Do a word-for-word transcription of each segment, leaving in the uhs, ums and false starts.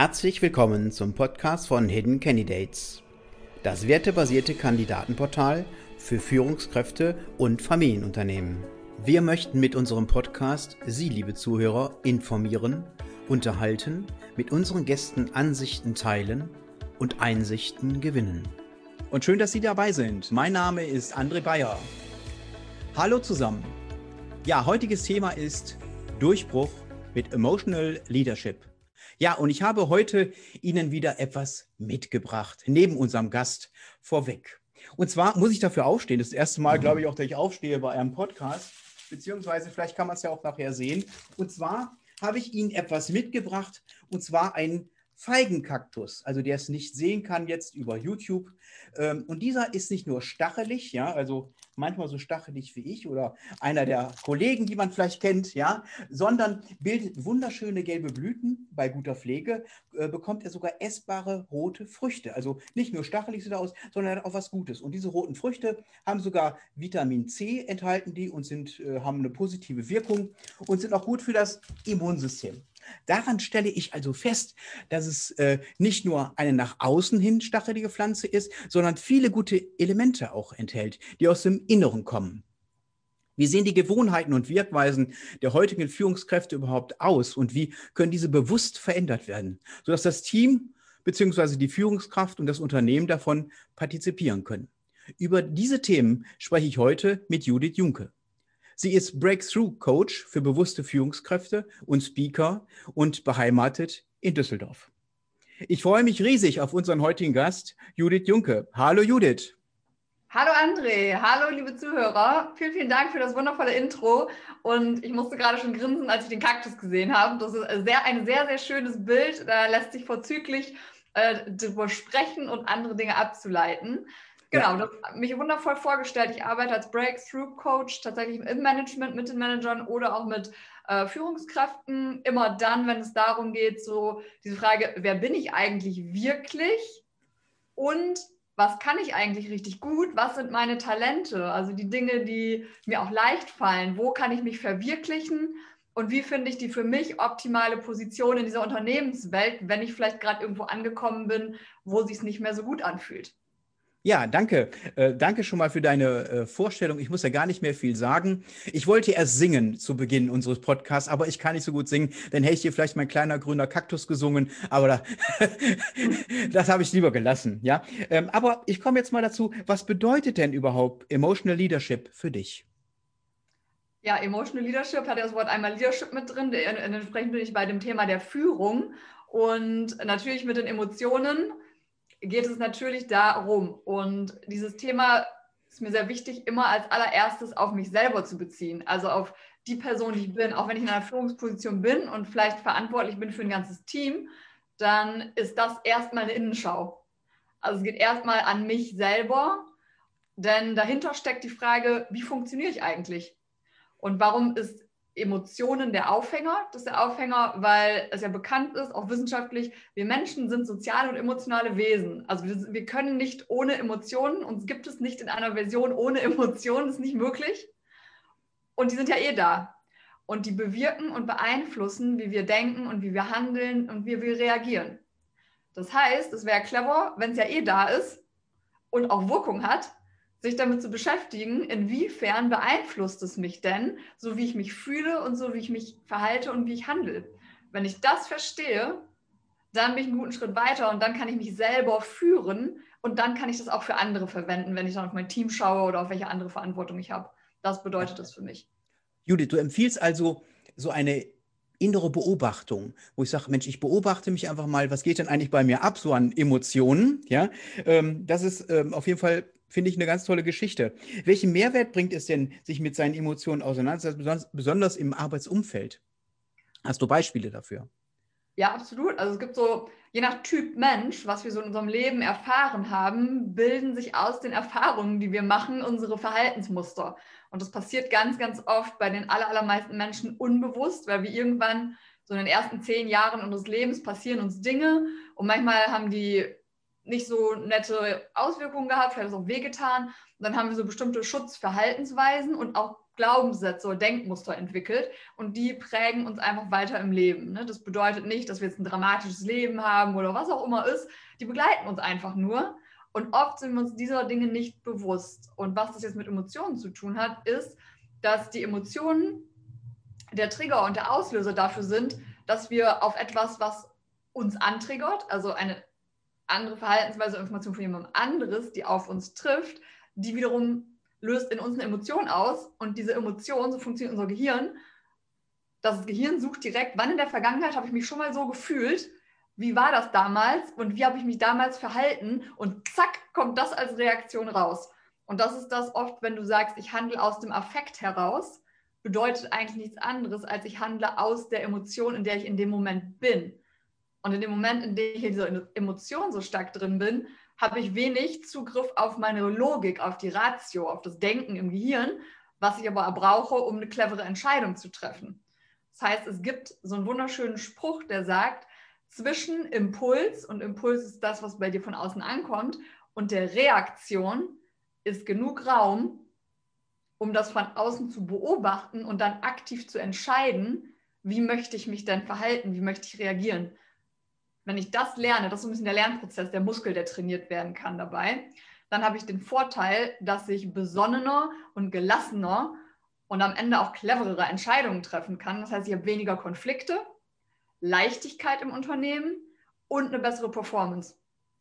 Herzlich willkommen zum Podcast von Hidden Candidates, das wertebasierte Kandidatenportal für Führungskräfte und Familienunternehmen. Wir möchten mit unserem Podcast Sie, liebe Zuhörer, informieren, unterhalten, mit unseren Gästen Ansichten teilen und Einsichten gewinnen. Und schön, dass Sie dabei sind. Mein Name ist André Bayer. Hallo zusammen. Ja, heutiges Thema ist Durchbruch mit Emotional Leadership. Ja, und ich habe heute Ihnen wieder etwas mitgebracht, neben unserem Gast vorweg. Und zwar muss ich dafür aufstehen. Das, ist das erste Mal, glaube ich, auch, dass ich aufstehe bei einem Podcast, beziehungsweise vielleicht kann man es ja auch nachher sehen. Und zwar habe ich Ihnen etwas mitgebracht, und zwar ein Feigenkaktus, also der es nicht sehen kann jetzt über YouTube. Und dieser ist nicht nur stachelig, ja, also manchmal so stachelig wie ich oder einer der Kollegen, die man vielleicht kennt, ja, sondern bildet wunderschöne gelbe Blüten. Bei guter Pflege äh, bekommt er sogar essbare rote Früchte. Also nicht nur stachelig sieht er aus, sondern auch was Gutes. Und diese roten Früchte haben sogar Vitamin C enthalten die und sind, äh, haben eine positive Wirkung und sind auch gut für das Immunsystem. Daran stelle ich also fest, dass es äh, nicht nur eine nach außen hin stachelige Pflanze ist, sondern viele gute Elemente auch enthält, die aus dem Inneren kommen. Wie sehen die Gewohnheiten und Wirkweisen der heutigen Führungskräfte überhaupt aus und wie können diese bewusst verändert werden, sodass das Team bzw. die Führungskraft und das Unternehmen davon partizipieren können? Über diese Themen spreche ich heute mit Judith Junke. Sie ist Breakthrough-Coach für bewusste Führungskräfte und Speaker und beheimatet in Düsseldorf. Ich freue mich riesig auf unseren heutigen Gast, Judith Junke. Hallo Judith. Hallo André, hallo liebe Zuhörer. Vielen, vielen Dank für das wundervolle Intro. Und ich musste gerade schon grinsen, als ich den Kaktus gesehen habe. Das ist sehr, ein sehr, sehr schönes Bild. Da lässt sich vorzüglich äh, darüber sprechen und andere Dinge abzuleiten. Genau, das hat mich wundervoll vorgestellt. Ich arbeite als Breakthrough-Coach tatsächlich im Management mit den Managern oder auch mit äh, Führungskräften. Immer dann, wenn es darum geht, so diese Frage, wer bin ich eigentlich wirklich und was kann ich eigentlich richtig gut? Was sind meine Talente? Also die Dinge, die mir auch leicht fallen. Wo kann ich mich verwirklichen? Und wie finde ich die für mich optimale Position in dieser Unternehmenswelt, wenn ich vielleicht gerade irgendwo angekommen bin, wo es sich nicht mehr so gut anfühlt? Ja, danke. Äh, danke schon mal für deine äh, Vorstellung. Ich muss ja gar nicht mehr viel sagen. Ich wollte erst singen zu Beginn unseres Podcasts, aber ich kann nicht so gut singen. Dann hätte ich dir vielleicht mein kleiner grüner Kaktus gesungen, aber da, das habe ich lieber gelassen. Ja? Ähm, aber ich komme jetzt mal dazu, was bedeutet denn überhaupt Emotional Leadership für dich? Ja, Emotional Leadership hat ja das Wort einmal Leadership mit drin. Entsprechend bin ich bei dem Thema der Führung. Und natürlich mit den Emotionen geht es natürlich darum. Und dieses Thema ist mir sehr wichtig, immer als allererstes auf mich selber zu beziehen. Also auf die Person, die ich bin. Auch wenn ich in einer Führungsposition bin und vielleicht verantwortlich bin für ein ganzes Team, dann ist das erstmal eine Innenschau. Also es geht erstmal an mich selber, denn dahinter steckt die Frage, wie funktioniere ich eigentlich? Und warum ist Emotionen der Aufhänger? Das ist der Aufhänger, weil es ja bekannt ist, auch wissenschaftlich, wir Menschen sind soziale und emotionale Wesen. Also wir, wir können nicht ohne Emotionen, uns gibt es nicht in einer Version ohne Emotionen, das ist nicht möglich. Und die sind ja eh da. Und die bewirken und beeinflussen, wie wir denken und wie wir handeln und wie wir reagieren. Das heißt, es wäre clever, wenn es ja eh da ist und auch Wirkung hat, sich damit zu beschäftigen, inwiefern beeinflusst es mich denn, so wie ich mich fühle und so wie ich mich verhalte und wie ich handle. Wenn ich das verstehe, dann bin ich einen guten Schritt weiter und dann kann ich mich selber führen und dann kann ich das auch für andere verwenden, wenn ich dann auf mein Team schaue oder auf welche andere Verantwortung ich habe. Das bedeutet das für mich. Judith, du empfiehlst also so eine innere Beobachtung, wo ich sage, Mensch, ich beobachte mich einfach mal, was geht denn eigentlich bei mir ab, so an Emotionen, ja, ähm, das ist ähm, auf jeden Fall, finde ich, eine ganz tolle Geschichte. Welchen Mehrwert bringt es denn, sich mit seinen Emotionen auseinanderzusetzen, besonders, besonders im Arbeitsumfeld? Hast du Beispiele dafür? Ja, absolut. Also es gibt so, je nach Typ Mensch, was wir so in unserem Leben erfahren haben, bilden sich aus den Erfahrungen, die wir machen, unsere Verhaltensmuster. Und das passiert ganz, ganz oft bei den aller, allermeisten Menschen unbewusst, weil wir irgendwann so in den ersten zehn Jahren unseres Lebens passieren uns Dinge und manchmal haben die nicht so nette Auswirkungen gehabt, vielleicht ist es auch wehgetan. Und dann haben wir so bestimmte Schutzverhaltensweisen und auch Glaubenssätze oder Denkmuster entwickelt und die prägen uns einfach weiter im Leben. Ne? Das bedeutet nicht, dass wir jetzt ein dramatisches Leben haben oder was auch immer ist. Die begleiten uns einfach nur und oft sind wir uns dieser Dinge nicht bewusst. Und was das jetzt mit Emotionen zu tun hat, ist, dass die Emotionen der Trigger und der Auslöser dafür sind, dass wir auf etwas, was uns antriggert, also eine andere Verhaltensweise oder Information von jemandem anderes, die auf uns trifft, die wiederum löst in uns eine Emotion aus und diese Emotion, so funktioniert unser Gehirn, das Gehirn sucht direkt, wann in der Vergangenheit habe ich mich schon mal so gefühlt, wie war das damals und wie habe ich mich damals verhalten und zack, kommt das als Reaktion raus. Und das ist das oft, wenn du sagst, ich handle aus dem Affekt heraus, bedeutet eigentlich nichts anderes, als ich handle aus der Emotion, in der ich in dem Moment bin. Und in dem Moment, in dem ich in dieser Emotion so stark drin bin, habe ich wenig Zugriff auf meine Logik, auf die Ratio, auf das Denken im Gehirn, was ich aber brauche, um eine clevere Entscheidung zu treffen. Das heißt, es gibt so einen wunderschönen Spruch, der sagt, zwischen Impuls, und Impuls ist das, was bei dir von außen ankommt, und der Reaktion ist genug Raum, um das von außen zu beobachten und dann aktiv zu entscheiden, wie möchte ich mich denn verhalten, wie möchte ich reagieren. Wenn ich das lerne, das ist so ein bisschen der Lernprozess, der Muskel, der trainiert werden kann dabei, dann habe ich den Vorteil, dass ich besonnener und gelassener und am Ende auch cleverere Entscheidungen treffen kann. Das heißt, ich habe weniger Konflikte, Leichtigkeit im Unternehmen und eine bessere Performance.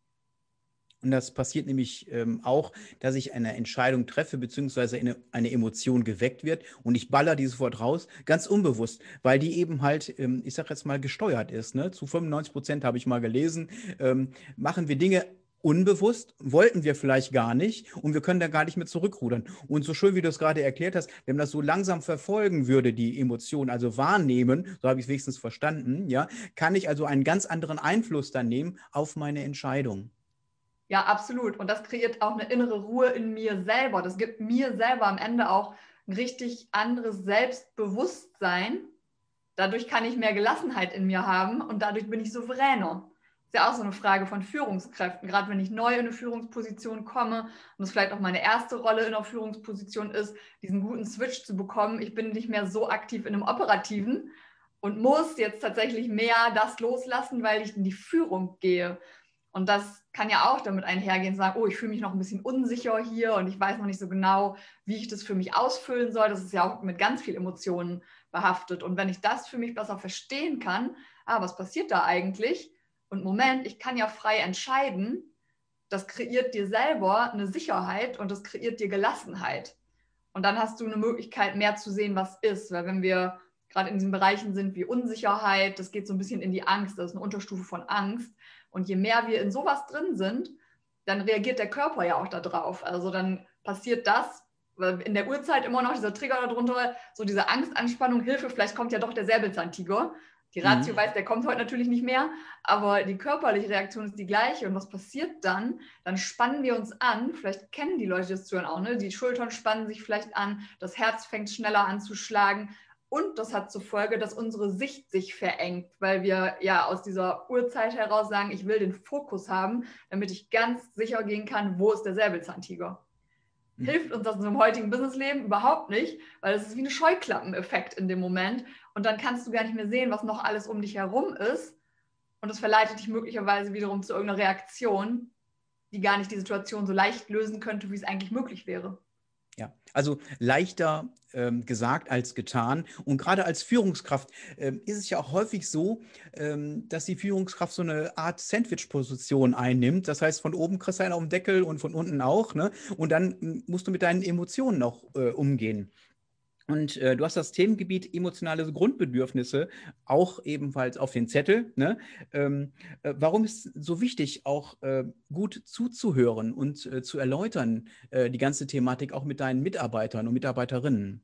Und das passiert nämlich ähm, auch, dass ich eine Entscheidung treffe, beziehungsweise eine, eine Emotion geweckt wird und ich baller die sofort raus, ganz unbewusst, weil die eben halt, ähm, ich sag jetzt mal, gesteuert ist. Ne? Zu fünfundneunzig Prozent habe ich mal gelesen, ähm, machen wir Dinge unbewusst, wollten wir vielleicht gar nicht und wir können da gar nicht mehr zurückrudern. Und so schön, wie du es gerade erklärt hast, wenn man das so langsam verfolgen würde, die Emotion, also wahrnehmen, so habe ich es wenigstens verstanden, ja, kann ich also einen ganz anderen Einfluss dann nehmen auf meine Entscheidung. Ja, absolut. Und das kreiert auch eine innere Ruhe in mir selber. Das gibt mir selber am Ende auch ein richtig anderes Selbstbewusstsein. Dadurch kann ich mehr Gelassenheit in mir haben und dadurch bin ich souveräner. Das ist ja auch so eine Frage von Führungskräften. Gerade wenn ich neu in eine Führungsposition komme und es vielleicht auch meine erste Rolle in einer Führungsposition ist, diesen guten Switch zu bekommen. Ich bin nicht mehr so aktiv in einem Operativen und muss jetzt tatsächlich mehr das loslassen, weil ich in die Führung gehe. Und das kann ja auch damit einhergehen, sagen, oh, ich fühle mich noch ein bisschen unsicher hier und ich weiß noch nicht so genau, wie ich das für mich ausfüllen soll. Das ist ja auch mit ganz viel Emotionen behaftet. Und wenn ich das für mich besser verstehen kann, ah, was passiert da eigentlich? Und Moment, ich kann ja frei entscheiden, das kreiert dir selber eine Sicherheit und das kreiert dir Gelassenheit. Und dann hast du eine Möglichkeit, mehr zu sehen, was ist. Weil wenn wir gerade in diesen Bereichen sind wie Unsicherheit, das geht so ein bisschen in die Angst, das ist eine Unterstufe von Angst. Und je mehr wir in sowas drin sind, dann reagiert der Körper ja auch darauf. Also dann passiert das, weil in der Urzeit immer noch dieser Trigger darunter, so diese Angstanspannung, Hilfe, vielleicht kommt ja doch der Säbelzahntiger. Die Ratio mhm. weiß, der kommt heute natürlich nicht mehr, aber die körperliche Reaktion ist die gleiche. Und was passiert dann? Dann spannen wir uns an, vielleicht kennen die Leute das zuhören auch, ne? Die Schultern spannen sich vielleicht an, das Herz fängt schneller an zu schlagen. Und das hat zur Folge, dass unsere Sicht sich verengt, weil wir ja aus dieser Urzeit heraus sagen, ich will den Fokus haben, damit ich ganz sicher gehen kann, wo ist der Säbelzahntiger. Mhm. Hilft uns das in unserem heutigen Businessleben überhaupt nicht, weil es ist wie ein Scheuklappeneffekt in dem Moment. Und dann kannst du gar nicht mehr sehen, was noch alles um dich herum ist. Und das verleitet dich möglicherweise wiederum zu irgendeiner Reaktion, die gar nicht die Situation so leicht lösen könnte, wie es eigentlich möglich wäre. Ja, also leichter ähm, gesagt als getan. Und gerade als Führungskraft ähm, ist es ja auch häufig so, ähm, dass die Führungskraft so eine Art Sandwich-Position einnimmt. Das heißt, von oben kriegst du einen auf dem Deckel und von unten auch. Ne? Und dann m, musst du mit deinen Emotionen auch äh, umgehen. Und äh, du hast das Themengebiet emotionale Grundbedürfnisse auch ebenfalls auf den Zettel. Ne? Ähm, äh, warum ist es so wichtig, auch äh, gut zuzuhören und äh, zu erläutern, äh, die ganze Thematik auch mit deinen Mitarbeitern und Mitarbeiterinnen?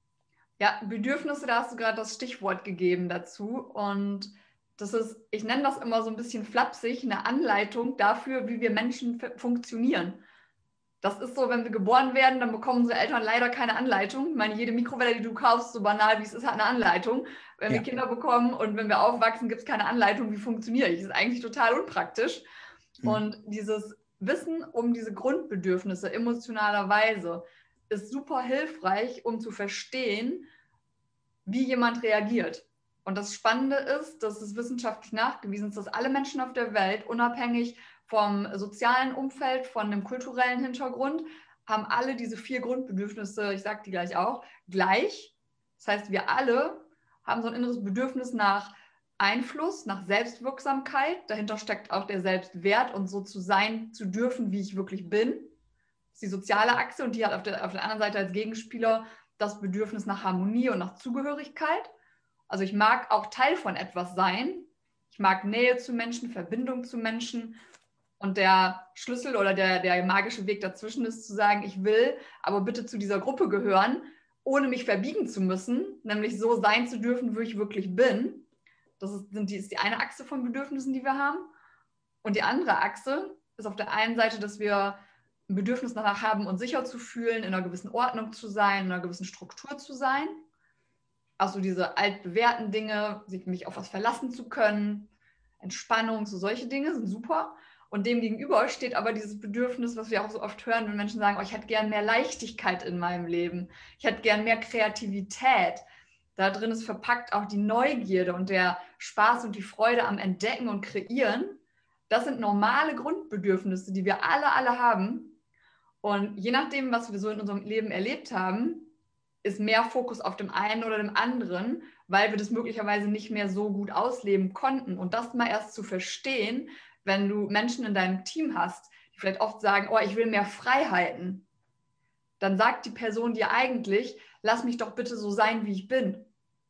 Ja, Bedürfnisse, da hast du gerade das Stichwort gegeben dazu. Und das ist, ich nenne das immer so ein bisschen flapsig, eine Anleitung dafür, wie wir Menschen funktionieren. Das ist so, wenn wir geboren werden, dann bekommen unsere Eltern leider keine Anleitung. Ich meine, jede Mikrowelle, die du kaufst, so banal wie es ist, hat eine Anleitung. Wenn ja. wir Kinder bekommen und wenn wir aufwachsen, gibt es keine Anleitung, wie funktioniere ich. Das ist eigentlich total unpraktisch. Mhm. Und dieses Wissen um diese Grundbedürfnisse emotionalerweise, ist super hilfreich, um zu verstehen, wie jemand reagiert. Und das Spannende ist, dass es wissenschaftlich nachgewiesen ist, dass alle Menschen auf der Welt, unabhängig vom sozialen Umfeld, von dem kulturellen Hintergrund, haben alle diese vier Grundbedürfnisse, ich sage die gleich auch, gleich. Das heißt, wir alle haben so ein inneres Bedürfnis nach Einfluss, nach Selbstwirksamkeit. Dahinter steckt auch der Selbstwert und so zu sein zu dürfen, wie ich wirklich bin. Das ist die soziale Achse und die hat auf der, auf der anderen Seite als Gegenspieler das Bedürfnis nach Harmonie und nach Zugehörigkeit. Also ich mag auch Teil von etwas sein. Ich mag Nähe zu Menschen, Verbindung zu Menschen. Und der Schlüssel oder der, der magische Weg dazwischen ist zu sagen, ich will aber bitte zu dieser Gruppe gehören, ohne mich verbiegen zu müssen, nämlich so sein zu dürfen, wie ich wirklich bin. Das ist, sind die, ist die eine Achse von Bedürfnissen, die wir haben. Und die andere Achse ist auf der einen Seite, dass wir ein Bedürfnis danach haben, uns sicher zu fühlen, in einer gewissen Ordnung zu sein, in einer gewissen Struktur zu sein. Also diese altbewährten Dinge, sich mich auf was verlassen zu können, Entspannung, so solche Dinge sind super. Und dem gegenüber steht aber dieses Bedürfnis, was wir auch so oft hören, wenn Menschen sagen, oh, ich hätte gern mehr Leichtigkeit in meinem Leben. Ich hätte gern mehr Kreativität. Da drin ist verpackt auch die Neugierde und der Spaß und die Freude am Entdecken und Kreieren. Das sind normale Grundbedürfnisse, die wir alle, alle haben. Und je nachdem, was wir so in unserem Leben erlebt haben, ist mehr Fokus auf dem einen oder dem anderen, weil wir das möglicherweise nicht mehr so gut ausleben konnten. Und das mal erst zu verstehen, wenn du Menschen in deinem Team hast, die vielleicht oft sagen, oh, ich will mehr Freiheiten, dann sagt die Person dir eigentlich, lass mich doch bitte so sein, wie ich bin.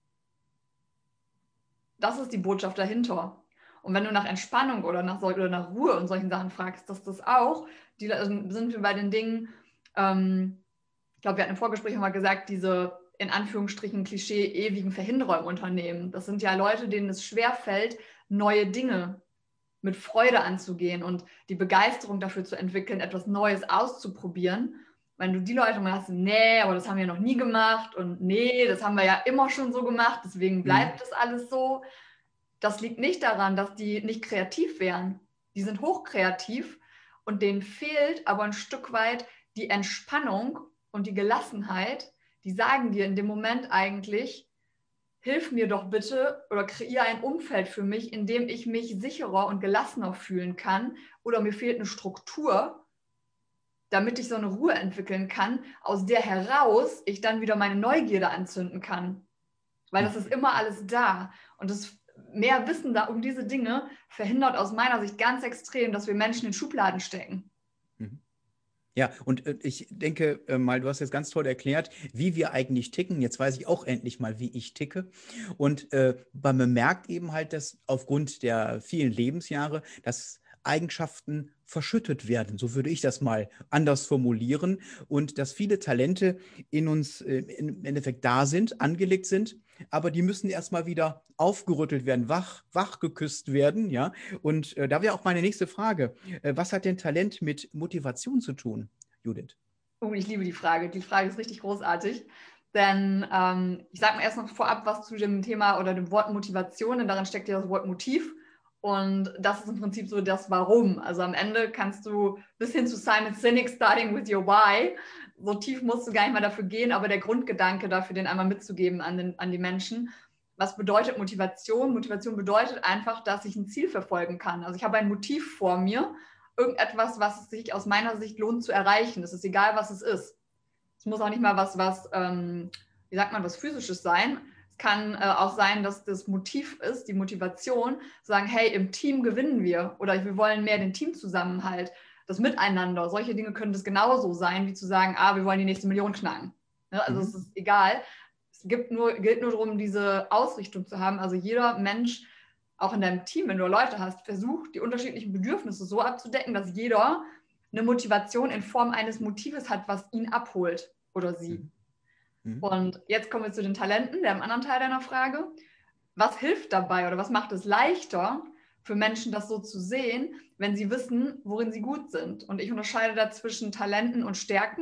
Das ist die Botschaft dahinter. Und wenn du nach Entspannung oder nach, oder nach Ruhe und solchen Sachen fragst, dass das auch, die sind wir bei den Dingen, ähm, ich glaube, wir hatten im Vorgespräch mal gesagt, diese in Anführungsstrichen Klischee ewigen Verhinderer im Unternehmen. Das sind ja Leute, denen es schwerfällt, neue Dinge mit Freude anzugehen und die Begeisterung dafür zu entwickeln, etwas Neues auszuprobieren. Wenn du die Leute mal hast, nee, aber das haben wir noch nie gemacht und nee, das haben wir ja immer schon so gemacht, deswegen bleibt das alles so. Das liegt nicht daran, dass die nicht kreativ wären. Die sind hochkreativ und denen fehlt aber ein Stück weit die Entspannung und die Gelassenheit. Die sagen dir in dem Moment eigentlich, hilf mir doch bitte oder kreiere ein Umfeld für mich, in dem ich mich sicherer und gelassener fühlen kann, oder mir fehlt eine Struktur, damit ich so eine Ruhe entwickeln kann, aus der heraus ich dann wieder meine Neugierde anzünden kann. Weil das ist immer alles da. Und das mehr Wissen da um diese Dinge verhindert aus meiner Sicht ganz extrem, dass wir Menschen in Schubladen stecken. Ja, und äh, ich denke äh, mal, du hast jetzt ganz toll erklärt, wie wir eigentlich ticken. Jetzt weiß ich auch endlich mal, wie ich ticke. Und äh, man bemerkt eben halt, dass aufgrund der vielen Lebensjahre, dass Eigenschaften verschüttet werden. So würde ich das mal anders formulieren. Und dass viele Talente in uns äh, im Endeffekt da sind, angelegt sind, aber die müssen erstmal wieder aufgerüttelt werden, wach, wach geküsst werden. Ja? Und äh, da wäre auch meine nächste Frage. Äh, was hat denn Talent mit Motivation zu tun, Judith? Oh, ich liebe die Frage. Die Frage ist richtig großartig. Denn ähm, ich sage mal erst noch vorab was zu dem Thema oder dem Wort Motivation, denn darin steckt ja das Wort Motiv. Und das ist im Prinzip so das Warum. Also am Ende kannst du bis hin zu Simon Sinek, Starting with Your Why, so tief musst du gar nicht mal dafür gehen, aber der Grundgedanke dafür, den einmal mitzugeben an, den, an die Menschen. Was bedeutet Motivation? Motivation bedeutet einfach, dass ich ein Ziel verfolgen kann. Also ich habe ein Motiv vor mir, irgendetwas, was es sich aus meiner Sicht lohnt zu erreichen. Es ist egal, was es ist. Es muss auch nicht mal was, was ähm, wie sagt man, was Physisches sein. Es kann äh, auch sein, dass das Motiv ist, die Motivation, zu sagen, hey, im Team gewinnen wir oder wir wollen mehr den Teamzusammenhalt, das Miteinander. Solche Dinge können das genauso sein, wie zu sagen, ah, wir wollen die nächste Million knacken. Ne? Also mhm. es ist egal. Es gibt nur, gilt nur darum, diese Ausrichtung zu haben. Also jeder Mensch, auch in deinem Team, wenn du Leute hast, versucht, die unterschiedlichen Bedürfnisse so abzudecken, dass jeder eine Motivation in Form eines Motives hat, was ihn abholt oder sie. Mhm. Und jetzt kommen wir zu den Talenten, dem anderen Teil deiner Frage. Was hilft dabei oder was macht es leichter für Menschen, das so zu sehen, wenn sie wissen, worin sie gut sind? Und ich unterscheide da zwischen Talenten und Stärken.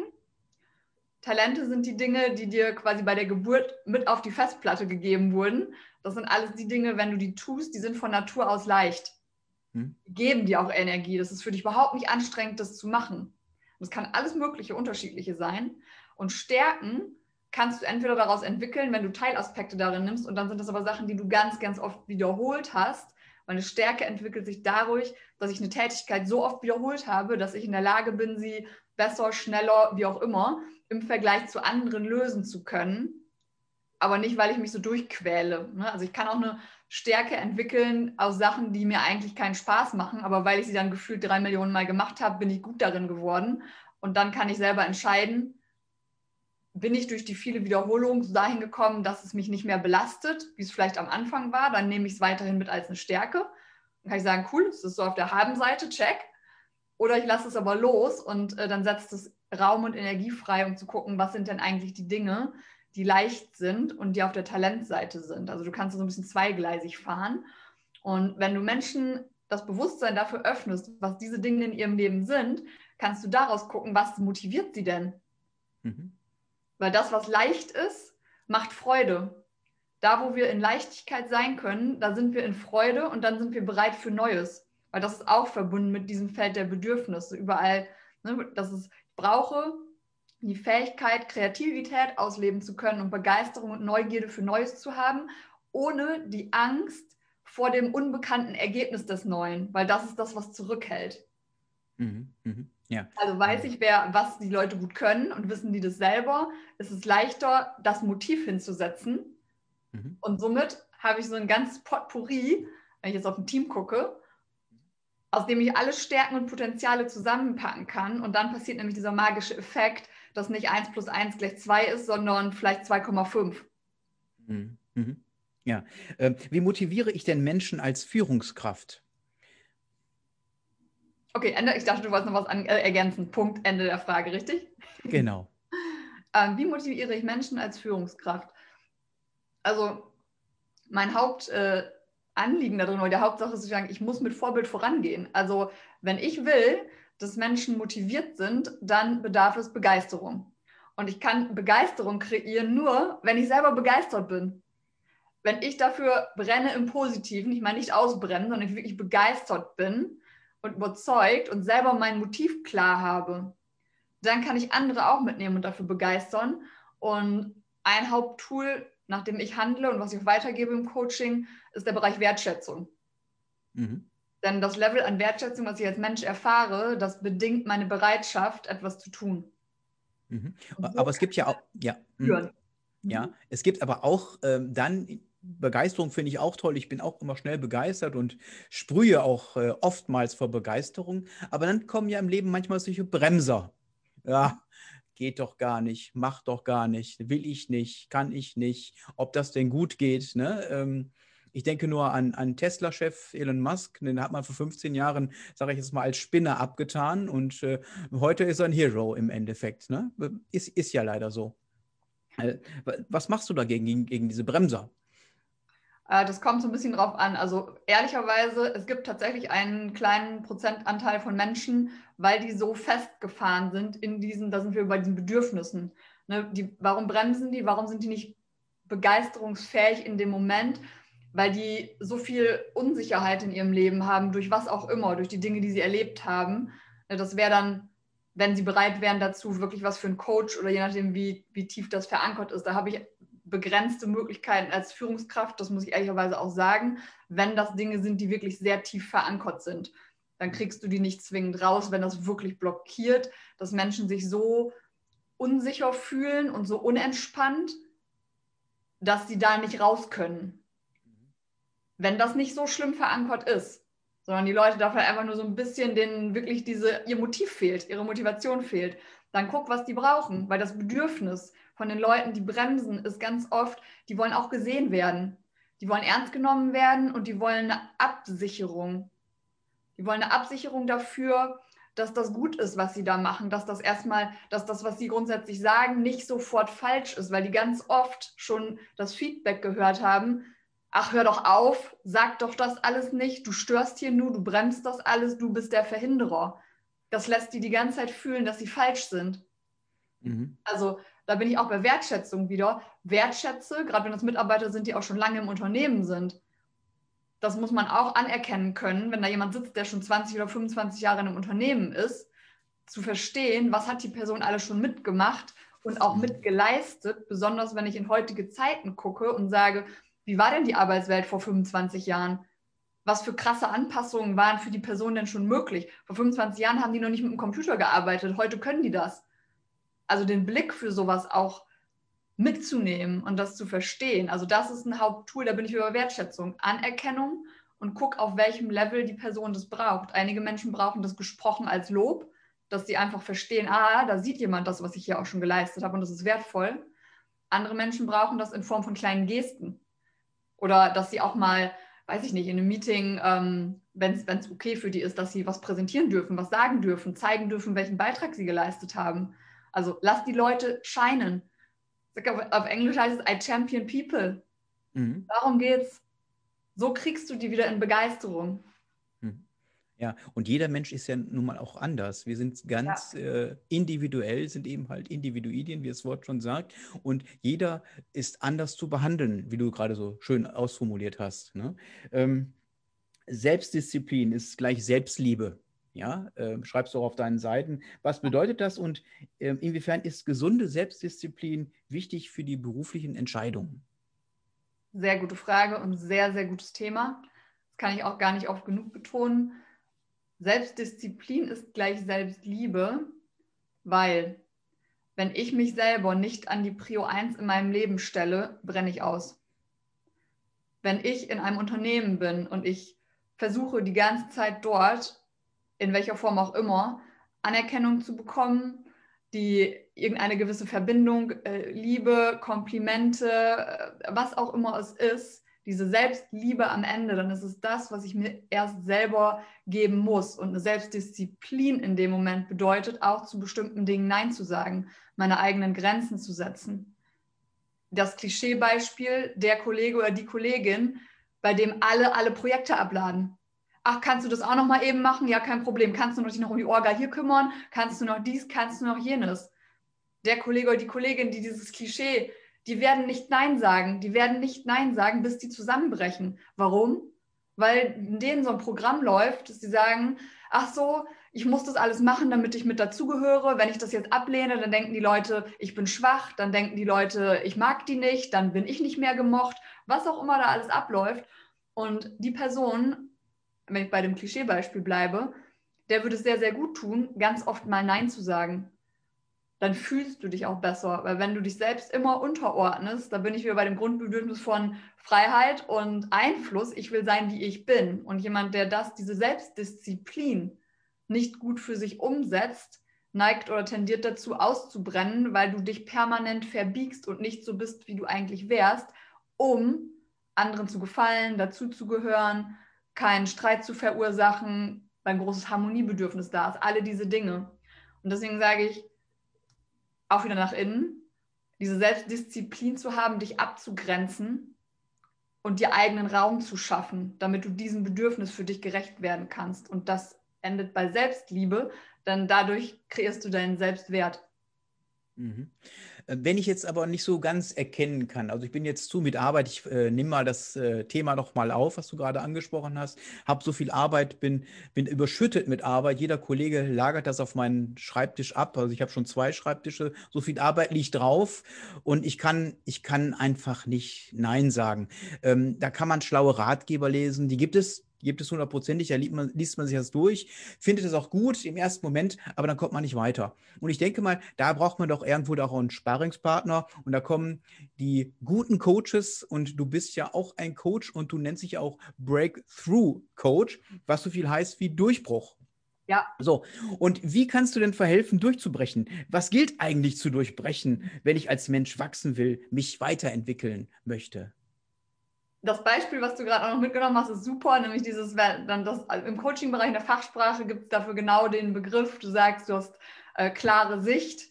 Talente sind die Dinge, die dir quasi bei der Geburt mit auf die Festplatte gegeben wurden. Das sind alles die Dinge, wenn du die tust, die sind von Natur aus leicht. Hm. Die geben dir auch Energie. Das ist für dich überhaupt nicht anstrengend, das zu machen. Und es kann alles Mögliche, Unterschiedliche sein. Und Stärken kannst du entweder daraus entwickeln, wenn du Teilaspekte darin nimmst, und dann sind das aber Sachen, die du ganz, ganz oft wiederholt hast. Meine Stärke entwickelt sich dadurch, dass ich eine Tätigkeit so oft wiederholt habe, dass ich in der Lage bin, sie besser, schneller, wie auch immer, im Vergleich zu anderen lösen zu können. Aber nicht, weil ich mich so durchquäle. Also ich kann auch eine Stärke entwickeln aus Sachen, die mir eigentlich keinen Spaß machen, aber weil ich sie dann gefühlt drei Millionen Mal gemacht habe, bin ich gut darin geworden. Und dann kann ich selber entscheiden, bin ich durch die viele Wiederholungen dahin gekommen, dass es mich nicht mehr belastet, wie es vielleicht am Anfang war, dann nehme ich es weiterhin mit als eine Stärke. Dann kann ich sagen, cool, es ist so auf der Habenseite, check. Oder ich lasse es aber los und äh, dann setzt es Raum und Energie frei, um zu gucken, was sind denn eigentlich die Dinge, die leicht sind und die auf der Talentseite sind. Also du kannst so ein bisschen zweigleisig fahren. Und wenn du Menschen das Bewusstsein dafür öffnest, was diese Dinge in ihrem Leben sind, kannst du daraus gucken, was motiviert sie denn? Mhm. Weil das, was leicht ist, macht Freude. Da, wo wir in Leichtigkeit sein können, da sind wir in Freude und dann sind wir bereit für Neues. Weil das ist auch verbunden mit diesem Feld der Bedürfnisse. Überall, ne, das ist, ich brauche die Fähigkeit, Kreativität ausleben zu können und Begeisterung und Neugierde für Neues zu haben, ohne die Angst vor dem unbekannten Ergebnis des Neuen, weil das ist das, was zurückhält. Mhm, mhm, ja. Also weiß ich, wer, was die Leute gut können und wissen die das selber, ist es leichter, das Motiv hinzusetzen. Mhm. Und somit habe ich so ein ganzes Potpourri, wenn ich jetzt auf ein Team gucke, aus dem ich alle Stärken und Potenziale zusammenpacken kann. Und dann passiert nämlich dieser magische Effekt, dass nicht eins plus eins gleich zwei ist, sondern vielleicht zwei Komma fünf. Mhm. Mhm. Ja. Äh, wie motiviere ich denn Menschen als Führungskraft? Okay, Ende. Ich dachte, du wolltest noch was an, äh, ergänzen. Punkt, Ende der Frage, richtig? Genau. ähm, wie motiviere ich Menschen als Führungskraft? Also mein Hauptanliegen äh, darin, oder der Hauptsache ist zu sagen, ich muss mit Vorbild vorangehen. Also wenn ich will, dass Menschen motiviert sind, dann bedarf es Begeisterung. Und ich kann Begeisterung kreieren nur, wenn ich selber begeistert bin. Wenn ich dafür brenne im Positiven, ich meine nicht ausbrennen, sondern ich wirklich begeistert bin und überzeugt und selber mein Motiv klar habe, dann kann ich andere auch mitnehmen und dafür begeistern. Und ein Haupttool, nach dem ich handle und was ich auch weitergebe im Coaching, ist der Bereich Wertschätzung. Mhm. Denn das Level an Wertschätzung, was ich als Mensch erfahre, das bedingt meine Bereitschaft, etwas zu tun. Mhm. So aber es gibt ja auch, ja, mhm. ja, es gibt aber auch ähm, dann Begeisterung, finde ich auch toll. Ich bin auch immer schnell begeistert und sprühe auch äh, oftmals vor Begeisterung. Aber dann kommen ja im Leben manchmal solche Bremser. Ja, geht doch gar nicht, mach doch gar nicht, will ich nicht, kann ich nicht, ob das denn gut geht. Ne? Ähm, ich denke nur an, an Tesla-Chef Elon Musk, den hat man vor fünfzehn Jahren, sage ich jetzt mal, als Spinner abgetan und äh, heute ist er ein Hero im Endeffekt. Ne? Ist, ist ja leider so. Äh, was machst du dagegen, gegen, gegen diese Bremser? Das kommt so ein bisschen drauf an. Also ehrlicherweise, es gibt tatsächlich einen kleinen Prozentanteil von Menschen, weil die so festgefahren sind in diesen, da sind wir bei diesen Bedürfnissen. Ne, die, warum bremsen die? Warum sind die nicht begeisterungsfähig in dem Moment? Weil die so viel Unsicherheit in ihrem Leben haben, durch was auch immer, durch die Dinge, die sie erlebt haben. Das wäre dann, wenn sie bereit wären dazu, wirklich was für einen Coach oder je nachdem, wie, wie tief das verankert ist. Da habe ich begrenzte Möglichkeiten als Führungskraft, das muss ich ehrlicherweise auch sagen, wenn das Dinge sind, die wirklich sehr tief verankert sind. Dann kriegst du die nicht zwingend raus, wenn das wirklich blockiert, dass Menschen sich so unsicher fühlen und so unentspannt, dass sie da nicht raus können. Wenn das nicht so schlimm verankert ist, sondern die Leute dafür einfach nur so ein bisschen denen wirklich diese, ihr Motiv fehlt, ihre Motivation fehlt, dann guck, was die brauchen, weil das Bedürfnis von den Leuten, die bremsen, ist ganz oft, die wollen auch gesehen werden. Die wollen ernst genommen werden und die wollen eine Absicherung. Die wollen eine Absicherung dafür, dass das gut ist, was sie da machen, dass das erstmal, dass das, was sie grundsätzlich sagen, nicht sofort falsch ist, weil die ganz oft schon das Feedback gehört haben, ach, hör doch auf, sag doch das alles nicht, du störst hier nur, du bremst das alles, du bist der Verhinderer. Das lässt die die ganze Zeit fühlen, dass sie falsch sind. Mhm. Also da bin ich auch bei Wertschätzung wieder. Wertschätze, gerade wenn das Mitarbeiter sind, die auch schon lange im Unternehmen sind. Das muss man auch anerkennen können, wenn da jemand sitzt, der schon zwanzig oder fünfundzwanzig Jahre in einem Unternehmen ist, zu verstehen, was hat die Person alles schon mitgemacht, und auch mit geleistet, besonders wenn ich in heutige Zeiten gucke und sage, wie war denn die Arbeitswelt vor fünfundzwanzig Jahren? Was für krasse Anpassungen waren für die Person denn schon möglich? Vor fünfundzwanzig Jahren haben die noch nicht mit dem Computer gearbeitet, heute können die das. Also den Blick für sowas auch mitzunehmen und das zu verstehen. Also das ist ein Haupttool, da bin ich über Wertschätzung, Anerkennung und guck, auf welchem Level die Person das braucht. Einige Menschen brauchen das gesprochen als Lob, dass sie einfach verstehen, ah, da sieht jemand das, was ich hier auch schon geleistet habe und das ist wertvoll. Andere Menschen brauchen das in Form von kleinen Gesten oder dass sie auch mal, weiß ich nicht, in einem Meeting, ähm, wenn es okay für die ist, dass sie was präsentieren dürfen, was sagen dürfen, zeigen dürfen, welchen Beitrag sie geleistet haben. Also lass die Leute scheinen. Auf Englisch heißt es I champion people. Mhm. Darum geht's. So kriegst du die wieder in Begeisterung. Ja, und jeder Mensch ist ja nun mal auch anders. Wir sind ganz ja. äh, individuell, sind eben halt Individuidien, wie das Wort schon sagt. Und jeder ist anders zu behandeln, wie du gerade so schön ausformuliert hast. Ne? Ähm, Selbstdisziplin ist gleich Selbstliebe. Ja, äh, schreibst du auch auf deinen Seiten. Was bedeutet das und äh, inwiefern ist gesunde Selbstdisziplin wichtig für die beruflichen Entscheidungen? Sehr gute Frage und sehr, sehr gutes Thema. Das kann ich auch gar nicht oft genug betonen. Selbstdisziplin ist gleich Selbstliebe, weil wenn ich mich selber nicht an die Prio eins in meinem Leben stelle, brenne ich aus. Wenn ich in einem Unternehmen bin und ich versuche die ganze Zeit dort, in welcher Form auch immer, Anerkennung zu bekommen, die irgendeine gewisse Verbindung, äh, Liebe, Komplimente, äh, was auch immer es ist, diese Selbstliebe am Ende, dann ist es das, was ich mir erst selber geben muss. Und eine Selbstdisziplin in dem Moment bedeutet auch, zu bestimmten Dingen Nein zu sagen, meine eigenen Grenzen zu setzen. Das Klischeebeispiel, der Kollege oder die Kollegin, bei dem alle alle Projekte abladen. Ach, kannst du das auch noch mal eben machen? Ja, kein Problem. Kannst du dich noch um die Orga hier kümmern? Kannst du noch dies? Kannst du noch jenes? Der Kollege oder die Kollegin, die dieses Klischee, die werden nicht Nein sagen. Die werden nicht Nein sagen, bis die zusammenbrechen. Warum? Weil in denen so ein Programm läuft, dass sie sagen, ach so, ich muss das alles machen, damit ich mit dazugehöre. Wenn ich das jetzt ablehne, dann denken die Leute, ich bin schwach. Dann denken die Leute, ich mag die nicht. Dann bin ich nicht mehr gemocht. Was auch immer da alles abläuft. Und die Person, wenn ich bei dem Klischeebeispiel bleibe, der würde es sehr, sehr gut tun, ganz oft mal Nein zu sagen. Dann fühlst du dich auch besser. Weil wenn du dich selbst immer unterordnest, da bin ich wieder bei dem Grundbedürfnis von Freiheit und Einfluss. Ich will sein, wie ich bin. Und jemand, der das, diese Selbstdisziplin nicht gut für sich umsetzt, neigt oder tendiert dazu auszubrennen, weil du dich permanent verbiegst und nicht so bist, wie du eigentlich wärst, um anderen zu gefallen, dazuzugehören, keinen Streit zu verursachen, weil ein großes Harmoniebedürfnis da ist. Alle diese Dinge. Und deswegen sage ich, auch wieder nach innen, diese Selbstdisziplin zu haben, dich abzugrenzen und dir eigenen Raum zu schaffen, damit du diesem Bedürfnis für dich gerecht werden kannst. Und das endet bei Selbstliebe, denn dadurch kreierst du deinen Selbstwert. Mhm. Wenn ich jetzt aber nicht so ganz erkennen kann, also ich bin jetzt zu mit Arbeit, ich äh, nehme mal das äh, Thema noch mal auf, was du gerade angesprochen hast, habe so viel Arbeit, bin, bin überschüttet mit Arbeit, jeder Kollege lagert das auf meinen Schreibtisch ab, also ich habe schon zwei Schreibtische, so viel Arbeit liegt drauf und ich kann, ich kann einfach nicht Nein sagen. Ähm, da kann man schlaue Ratgeber lesen, die gibt es, gibt es hundertprozentig, da liest man, liest man sich das durch, findet es auch gut im ersten Moment, aber dann kommt man nicht weiter. Und ich denke mal, da braucht man doch irgendwo auch einen Sparringspartner und da kommen die guten Coaches und du bist ja auch ein Coach und du nennst dich auch Breakthrough Coach, was so viel heißt wie Durchbruch. Ja. So, und wie kannst du denn verhelfen, durchzubrechen? Was gilt eigentlich zu durchbrechen, wenn ich als Mensch wachsen will, mich weiterentwickeln möchte? Das Beispiel, was du gerade auch noch mitgenommen hast, ist super, nämlich dieses, dann das, im Coaching-Bereich in der Fachsprache gibt es dafür genau den Begriff, du sagst, du hast äh, klare Sicht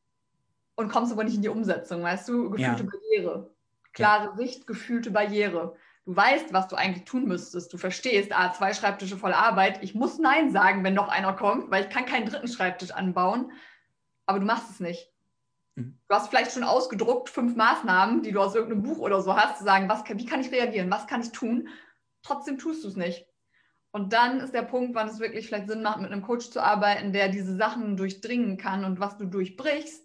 und kommst aber nicht in die Umsetzung, weißt du, gefühlte ja. Barriere. Klare ja. Sicht, gefühlte Barriere. Du weißt, was du eigentlich tun müsstest, du verstehst, ah, zwei Schreibtische voll Arbeit, ich muss Nein sagen, wenn noch einer kommt, weil ich kann keinen dritten Schreibtisch anbauen, aber du machst es nicht. Du hast vielleicht schon ausgedruckt fünf Maßnahmen, die du aus irgendeinem Buch oder so hast, zu sagen, was, wie kann ich reagieren, was kann ich tun? Trotzdem tust du es nicht. Und dann ist der Punkt, wann es wirklich vielleicht Sinn macht, mit einem Coach zu arbeiten, der diese Sachen durchdringen kann und was du durchbrichst,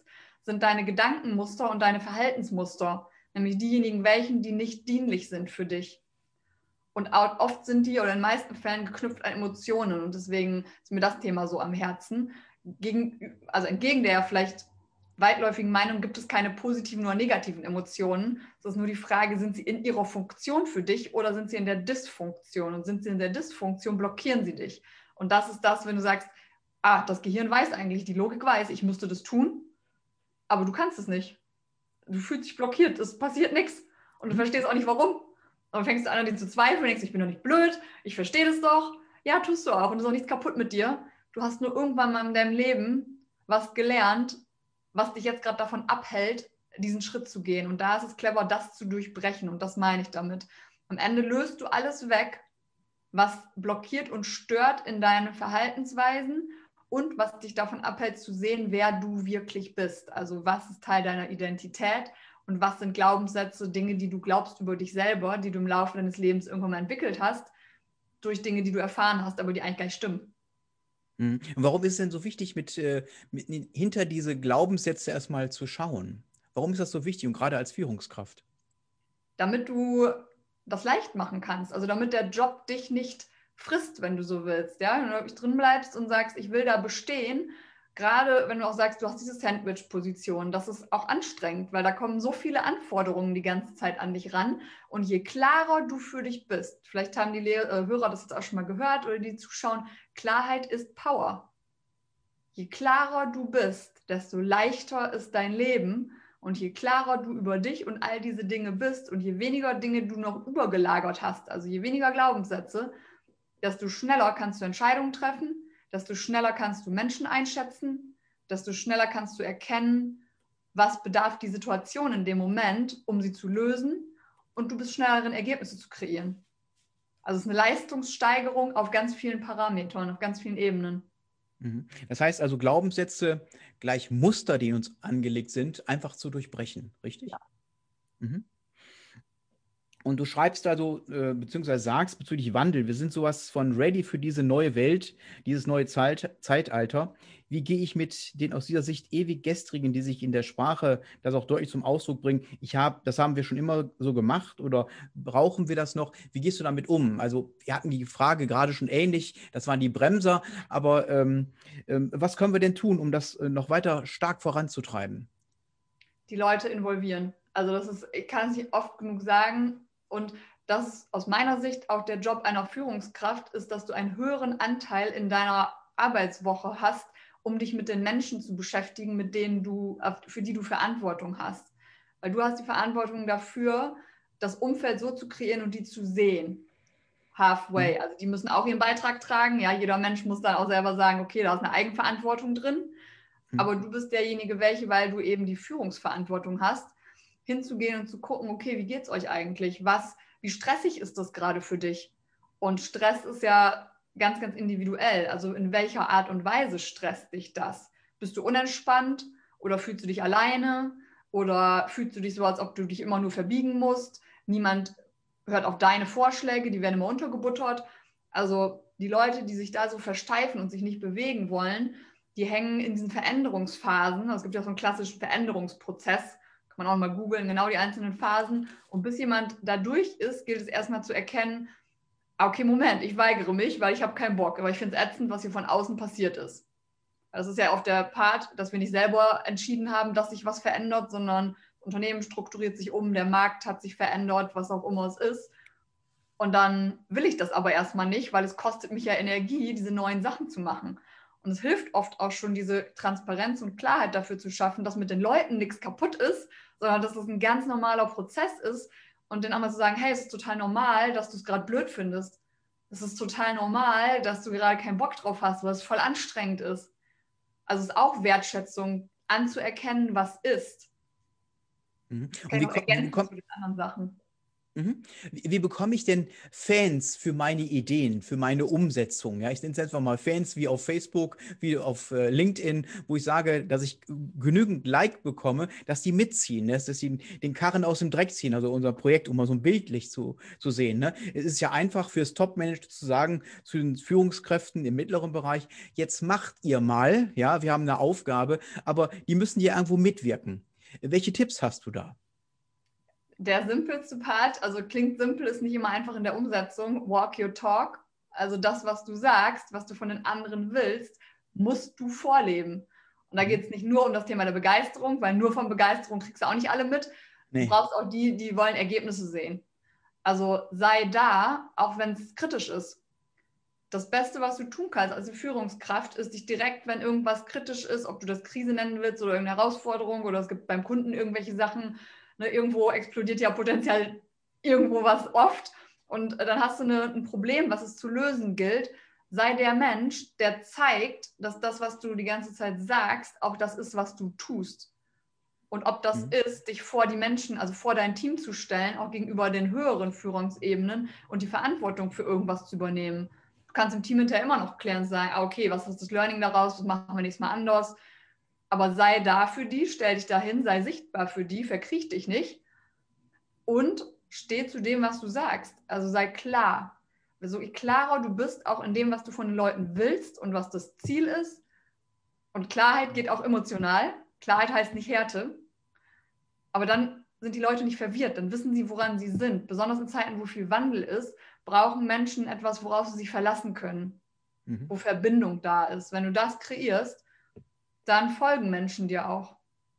sind deine Gedankenmuster und deine Verhaltensmuster, nämlich diejenigen, welchen, die nicht dienlich sind für dich. Und oft sind die oder in den meisten Fällen geknüpft an Emotionen und deswegen ist mir das Thema so am Herzen. Gegen, also entgegen der vielleicht weitläufigen Meinung gibt es keine positiven oder negativen Emotionen. Es ist nur die Frage, sind sie in ihrer Funktion für dich oder sind sie in der Dysfunktion? Und sind sie in der Dysfunktion, blockieren sie dich. Und das ist das, wenn du sagst, ah, das Gehirn weiß eigentlich, die Logik weiß, ich müsste das tun, aber du kannst es nicht. Du fühlst dich blockiert, es passiert nichts und du verstehst auch nicht, warum. Und dann fängst du an, an dir zu zweifeln, denkst, ich bin doch nicht blöd, ich verstehe das doch. Ja, tust du auch und es ist auch nichts kaputt mit dir. Du hast nur irgendwann mal in deinem Leben was gelernt, was dich jetzt gerade davon abhält, diesen Schritt zu gehen. Und da ist es clever, das zu durchbrechen. Und das meine ich damit. Am Ende löst du alles weg, was blockiert und stört in deinen Verhaltensweisen und was dich davon abhält zu sehen, wer du wirklich bist. Also was ist Teil deiner Identität und was sind Glaubenssätze, Dinge, die du glaubst über dich selber, die du im Laufe deines Lebens irgendwann mal entwickelt hast, durch Dinge, die du erfahren hast, aber die eigentlich gar nicht stimmen. Und warum ist es denn so wichtig, mit, äh, mit, hinter diese Glaubenssätze erstmal zu schauen? Warum ist das so wichtig und gerade als Führungskraft? Damit du das leicht machen kannst, also damit der Job dich nicht frisst, wenn du so willst. Ja? Wenn du wirklich drin bleibst und sagst, ich will da bestehen, gerade wenn du auch sagst, du hast diese Sandwich-Position, das ist auch anstrengend, weil da kommen so viele Anforderungen die ganze Zeit an dich ran und je klarer du für dich bist, vielleicht haben die Le- äh, Hörer das jetzt auch schon mal gehört oder die zuschauen, Klarheit ist Power. Je klarer du bist, desto leichter ist dein Leben und je klarer du über dich und all diese Dinge bist und je weniger Dinge du noch übergelagert hast, also je weniger Glaubenssätze, desto schneller kannst du Entscheidungen treffen, desto schneller kannst du Menschen einschätzen, desto schneller kannst du erkennen, was bedarf die Situation in dem Moment, um sie zu lösen und du bist schneller darin, Ergebnisse zu kreieren. Also es ist eine Leistungssteigerung auf ganz vielen Parametern, auf ganz vielen Ebenen. Das heißt also, Glaubenssätze gleich Muster, die in uns angelegt sind, einfach zu durchbrechen, richtig? Ja. Mhm. Und du schreibst also, äh, beziehungsweise sagst bezüglich Wandel, wir sind sowas von ready für diese neue Welt, dieses neue Zeit Zeitalter. Wie gehe ich mit den aus dieser Sicht ewig Gestrigen, die sich in der Sprache das auch deutlich zum Ausdruck bringen? Ich habe, das haben wir schon immer so gemacht oder brauchen wir das noch? Wie gehst du damit um? Also wir hatten die Frage gerade schon ähnlich, das waren die Bremser, aber ähm, ähm, was können wir denn tun, um das äh, noch weiter stark voranzutreiben? Die Leute involvieren. Also das ist, ich kann es nicht oft genug sagen und das ist aus meiner Sicht auch der Job einer Führungskraft, ist, dass du einen höheren Anteil in deiner Arbeitswoche hast, um dich mit den Menschen zu beschäftigen, mit denen du, für die du Verantwortung hast. Weil du hast die Verantwortung dafür, das Umfeld so zu kreieren und die zu sehen. Halfway. Also die müssen auch ihren Beitrag tragen. Ja, jeder Mensch muss dann auch selber sagen, okay, da ist eine Eigenverantwortung drin. Aber du bist derjenige, welche, weil du eben die Führungsverantwortung hast, hinzugehen und zu gucken, okay, wie geht es euch eigentlich? Was, wie stressig ist das gerade für dich? Und Stress ist ja ganz, ganz individuell. Also in welcher Art und Weise stresst dich das? Bist du unentspannt oder fühlst du dich alleine? Oder fühlst du dich so, als ob du dich immer nur verbiegen musst? Niemand hört auf deine Vorschläge, die werden immer untergebuttert. Also die Leute, die sich da so versteifen und sich nicht bewegen wollen, die hängen in diesen Veränderungsphasen. Es gibt ja so einen klassischen Veränderungsprozess, kann man auch mal googeln, genau die einzelnen Phasen. Und bis jemand da durch ist, gilt es erstmal zu erkennen, okay, Moment, ich weigere mich, weil ich habe keinen Bock, aber ich finde es ätzend, was hier von außen passiert ist. Das ist ja auch der Part, dass wir nicht selber entschieden haben, dass sich was verändert, sondern das Unternehmen strukturiert sich um, der Markt hat sich verändert, was auch immer es ist. Und dann will ich das aber erstmal nicht, weil es kostet mich ja Energie, diese neuen Sachen zu machen. Und es hilft oft auch schon, diese Transparenz und Klarheit dafür zu schaffen, dass mit den Leuten nichts kaputt ist, sondern dass es ein ganz normaler Prozess ist und denen auch mal zu sagen, hey, es ist total normal, dass du es gerade blöd findest. Es ist total normal, dass du gerade keinen Bock drauf hast, weil es voll anstrengend ist. Also es ist auch Wertschätzung, anzuerkennen, was ist. Mhm. Das kann Und ich wie, auch ko- wie ergänzen bekommt, zu den anderen Sachen. Mhm. Wie, wie bekomme ich denn Fans für meine Ideen, für meine Umsetzung? Ja, ich nenne es einfach mal Fans wie auf Facebook, wie auf äh, LinkedIn, wo ich sage, dass ich genügend Like bekomme, dass die mitziehen, ne? Dass sie den Karren aus dem Dreck ziehen, also unser Projekt, um mal so ein bildlich zu, zu sehen. Ne? Es ist ja einfach fürs Top-Management zu sagen, zu den Führungskräften im mittleren Bereich, jetzt macht ihr mal, ja, wir haben eine Aufgabe, aber die müssen ja irgendwo mitwirken. Welche Tipps hast du da? Der simpelste Part, also klingt simpel, ist nicht immer einfach in der Umsetzung. Walk your talk. Also das, was du sagst, was du von den anderen willst, musst du vorleben. Und da geht es nicht nur um das Thema der Begeisterung, weil nur von Begeisterung kriegst du auch nicht alle mit. Du Nee. brauchst auch die, die wollen Ergebnisse sehen. Also sei da, auch wenn es kritisch ist. Das Beste, was du tun kannst als Führungskraft, ist dich direkt, wenn irgendwas kritisch ist, ob du das Krise nennen willst oder irgendeine Herausforderung oder es gibt beim Kunden irgendwelche Sachen, ne, irgendwo explodiert ja potenziell irgendwo was oft und dann hast du eine, ein Problem, was es zu lösen gilt. Sei der Mensch, der zeigt, dass das, was du die ganze Zeit sagst, auch das ist, was du tust. Und ob das Mhm. ist, dich vor die Menschen, also vor dein Team zu stellen, auch gegenüber den höheren Führungsebenen und die Verantwortung für irgendwas zu übernehmen. Du kannst im Team hinterher immer noch klären und sagen, ah, okay, was ist das Learning daraus, was machen wir nächstes Mal anders? Aber sei da für die, stell dich dahin, sei sichtbar für die, verkriech dich nicht und steh zu dem, was du sagst. Also sei klar. So je klarer du bist, auch in dem, was du von den Leuten willst und was das Ziel ist. Und Klarheit geht auch emotional. Klarheit heißt nicht Härte. Aber dann sind die Leute nicht verwirrt, dann wissen sie, woran sie sind. Besonders in Zeiten, wo viel Wandel ist, brauchen Menschen etwas, worauf sie sich verlassen können, Mhm. wo Verbindung da ist. Wenn du das kreierst, dann folgen Menschen dir auch.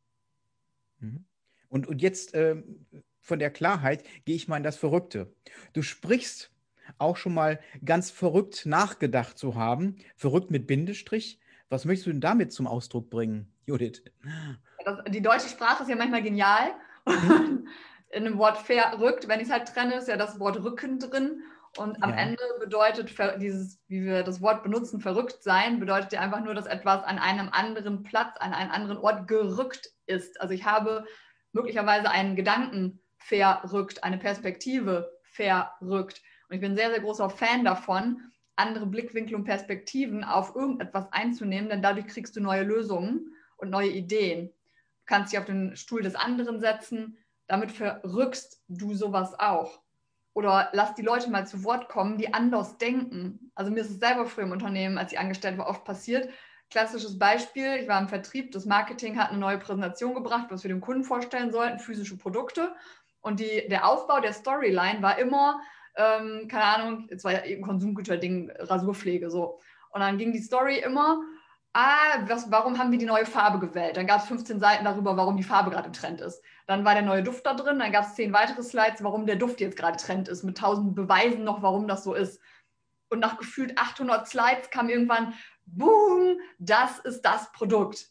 Mhm. Und, und jetzt äh, von der Klarheit gehe ich mal in das Verrückte. Du sprichst auch schon mal ganz verrückt nachgedacht zu haben. Verrückt mit Bindestrich. Was möchtest du denn damit zum Ausdruck bringen, Judith? Das, die deutsche Sprache ist ja manchmal genial. Hm? Und in dem Wort verrückt, wenn ich es halt trenne, ist ja das Wort Rücken drin. Und am Ja. Ende bedeutet dieses, wie wir das Wort benutzen, verrückt sein, bedeutet ja einfach nur, dass etwas an einem anderen Platz, an einen anderen Ort gerückt ist. Also ich habe möglicherweise einen Gedanken verrückt, eine Perspektive verrückt. Und ich bin ein sehr, sehr großer Fan davon, andere Blickwinkel und Perspektiven auf irgendetwas einzunehmen, denn dadurch kriegst du neue Lösungen und neue Ideen. Du kannst dich auf den Stuhl des anderen setzen, damit verrückst du sowas auch. Oder lass die Leute mal zu Wort kommen, die anders denken. Also mir ist es selber früher im Unternehmen, als ich angestellt war, oft passiert. Klassisches Beispiel, ich war im Vertrieb, das Marketing hat eine neue Präsentation gebracht, was wir dem Kunden vorstellen sollten, physische Produkte. Und die, der Aufbau der Storyline war immer, ähm, keine Ahnung, es war ja eben Konsumgüterding, Rasurpflege, so. Und dann ging die Story immer, ah, was, warum haben wir die neue Farbe gewählt? Dann gab es fünfzehn Seiten darüber, warum die Farbe gerade im Trend ist. Dann war der neue Duft da drin, dann gab es zehn weitere Slides, warum der Duft jetzt gerade Trend ist, mit tausend Beweisen noch, warum das so ist. Und nach gefühlt achthundert Slides kam irgendwann, boom, das ist das Produkt.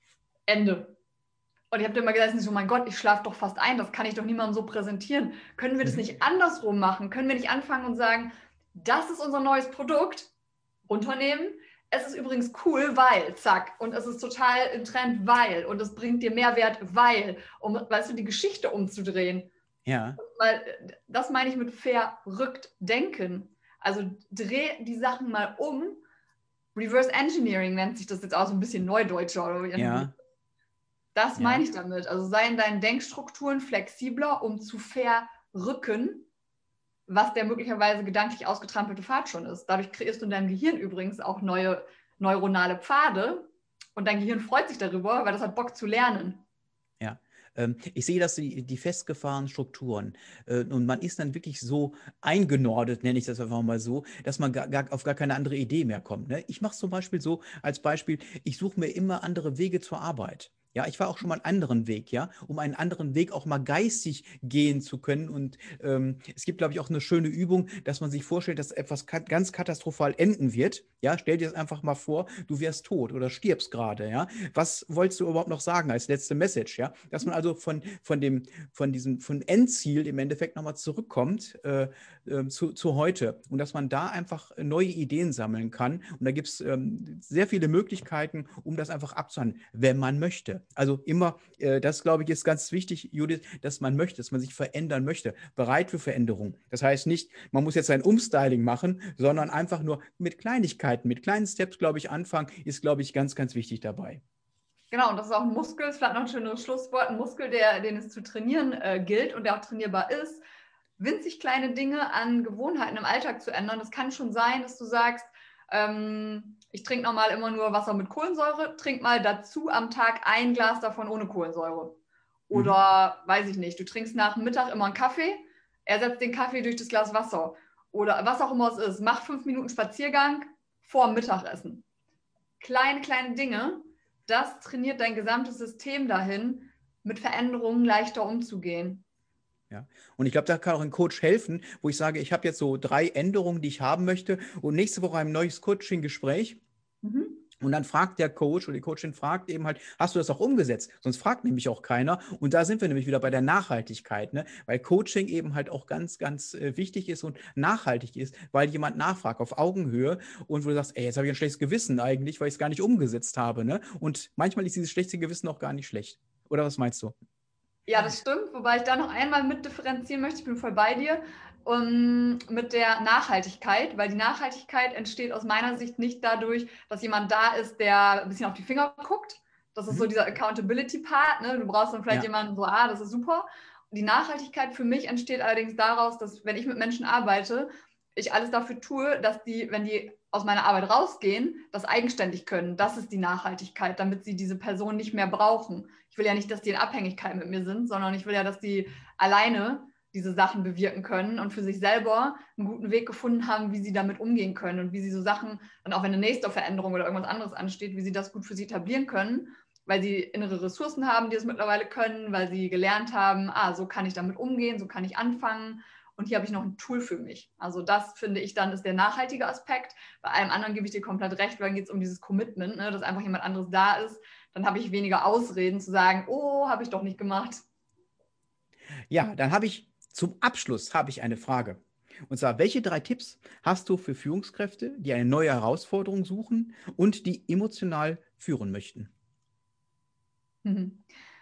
Ende. Und ich habe immer gesagt, so, mein Gott, ich schlafe doch fast ein, das kann ich doch niemandem so präsentieren. Können wir das nicht andersrum machen? Können wir nicht anfangen und sagen, das ist unser neues Produkt, runternehmen, es ist übrigens cool, weil, zack, und es ist total im Trend, weil, und es bringt dir Mehrwert, weil, um, weißt du, die Geschichte umzudrehen. Ja. Weil, das meine ich mit verrückt denken. Also dreh die Sachen mal um. Reverse Engineering nennt sich das jetzt auch so ein bisschen neudeutscher. Oder irgendwie. Ja. Das Ja. meine ich damit. Also sei in deinen Denkstrukturen flexibler, um zu verrücken, was der möglicherweise gedanklich ausgetrampelte Pfad schon ist. Dadurch kreierst du in deinem Gehirn übrigens auch neue neuronale Pfade und dein Gehirn freut sich darüber, weil das hat Bock zu lernen. Ja, ähm, ich sehe, dass die, die festgefahrenen Strukturen äh, und man ist dann wirklich so eingenordet, nenne ich das einfach mal so, dass man gar, gar, auf gar keine andere Idee mehr kommt. Ne? Ich mache es zum Beispiel so, als Beispiel, ich suche mir immer andere Wege zur Arbeit. Ja, ich war auch schon mal einen anderen Weg, ja, um einen anderen Weg auch mal geistig gehen zu können. Und ähm, es gibt, glaube ich, auch eine schöne Übung, dass man sich vorstellt, dass etwas kat ganz katastrophal enden wird. Ja, stell dir das einfach mal vor, du wärst tot oder stirbst gerade, ja. Was wolltest du überhaupt noch sagen als letzte Message, ja? Dass man also von, von dem, von diesem, von Endziel im Endeffekt nochmal zurückkommt äh, äh, zu, zu heute und dass man da einfach neue Ideen sammeln kann. Und da gibt es ähm, sehr viele Möglichkeiten, um das einfach abzuhandeln, wenn man möchte. Also immer, äh, das glaube ich, ist ganz wichtig, Judith, dass man möchte, dass man sich verändern möchte, bereit für Veränderung. Das heißt nicht, man muss jetzt ein Umstyling machen, sondern einfach nur mit Kleinigkeiten, mit kleinen Steps, glaube ich, anfangen, ist, glaube ich, ganz, ganz wichtig dabei. Genau, und das ist auch ein Muskel, ist vielleicht noch ein schöneres Schlusswort, ein Muskel, der, den es zu trainieren äh, gilt und der auch trainierbar ist, winzig kleine Dinge an Gewohnheiten im Alltag zu ändern. Das kann schon sein, dass du sagst, ähm, ich trinke normal immer nur Wasser mit Kohlensäure, trink mal dazu am Tag ein Glas davon ohne Kohlensäure. Oder, mhm. weiß ich nicht, du trinkst nach dem Mittag immer einen Kaffee, ersetzt den Kaffee durch das Glas Wasser. Oder was auch immer es ist, mach fünf Minuten Spaziergang vor dem Mittagessen. Kleine, kleine Dinge, das trainiert dein gesamtes System dahin, mit Veränderungen leichter umzugehen. Ja. Und ich glaube, da kann auch ein Coach helfen, wo ich sage, ich habe jetzt so drei Änderungen, die ich haben möchte und nächste Woche ein neues Coaching-Gespräch. Mhm. Und dann fragt der Coach oder die Coachin fragt eben halt, hast du das auch umgesetzt? Sonst fragt nämlich auch keiner. Und da sind wir nämlich wieder bei der Nachhaltigkeit, ne? Weil Coaching eben halt auch ganz, ganz äh, wichtig ist und nachhaltig ist, weil jemand nachfragt auf Augenhöhe und wo du sagst, ey, jetzt habe ich ein schlechtes Gewissen eigentlich, weil ich es gar nicht umgesetzt habe. Ne? Und manchmal ist dieses schlechte Gewissen auch gar nicht schlecht. Oder was meinst du? Ja, das stimmt, wobei ich da noch einmal mit differenzieren möchte, ich bin voll bei dir, um, mit der Nachhaltigkeit, weil die Nachhaltigkeit entsteht aus meiner Sicht nicht dadurch, dass jemand da ist, der ein bisschen auf die Finger guckt. Das ist mhm. so dieser Accountability-Part, ne? Du brauchst dann vielleicht ja. jemanden so, ah, das ist super. Die Nachhaltigkeit für mich entsteht allerdings daraus, dass, wenn ich mit Menschen arbeite, ich alles dafür tue, dass die, wenn die aus meiner Arbeit rausgehen, das eigenständig können. Das ist die Nachhaltigkeit, damit sie diese Person nicht mehr brauchen. Ich will ja nicht, dass die in Abhängigkeit mit mir sind, sondern ich will ja, dass die alleine diese Sachen bewirken können und für sich selber einen guten Weg gefunden haben, wie sie damit umgehen können und wie sie so Sachen, dann auch wenn eine nächste Veränderung oder irgendwas anderes ansteht, wie sie das gut für sie etablieren können, weil sie innere Ressourcen haben, die es mittlerweile können, weil sie gelernt haben, ah, so kann ich damit umgehen, so kann ich anfangen. Und hier habe ich noch ein Tool für mich. Also das, finde ich, dann ist der nachhaltige Aspekt. Bei allem anderen gebe ich dir komplett recht, weil dann geht es um dieses Commitment, ne, dass einfach jemand anderes da ist. Dann habe ich weniger Ausreden zu sagen, oh, habe ich doch nicht gemacht. Ja, dann habe ich zum Abschluss habe ich eine Frage. Und zwar, welche drei Tipps hast du für Führungskräfte, die eine neue Herausforderung suchen und die emotional führen möchten? Mhm.